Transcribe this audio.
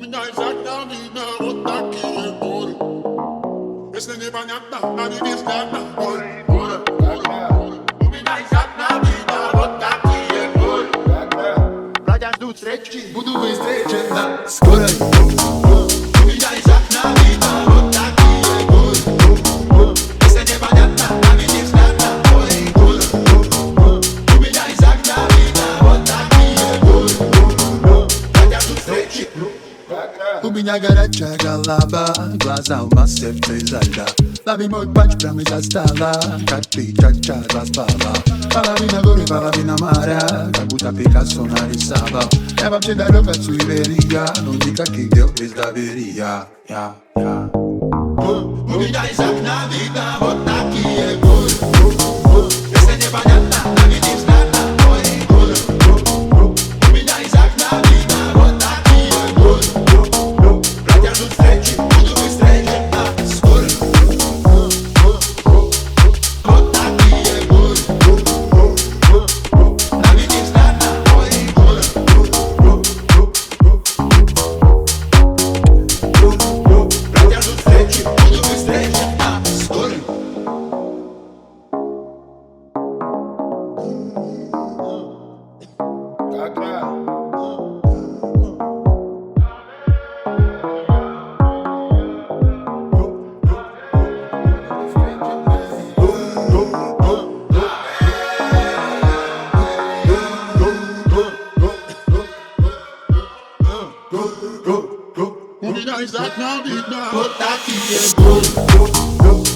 меня изогнал, видно, вот такие боли. Если непонятно, а не взглядно, боль, боль, боль, боль. У меня из окна видно, вот такие боли. Братья ждут встречи, буду быстрее, чем на скорой. У меня из окна видно, вот такие боли. Если непонятно, а не взглядно, боль, боль. У меня из окна видно, вот такие боли. Братья ждут встречи. У меня горячая голова, глаза в массе изо льда. Лови мой панч прямо из-за стола, как ты ча-ча распала. Половина горы, половина моря, как будто Пикассо нарисовал. Я вообще далек от суеверия, но никаких дел без доверия. У меня из окна видно вот такие боли. Если непонятно, а не взглядно, боль, боль. У меня из окна видно вот такие боли. Братья ждут встречи, буду быстрее, чем на скорой. Вот такие боли. А не взглядно, боль, боль. Братья ждут встречи, буду быстрее, чем на скорой. У меня из окна видно вот такие боли.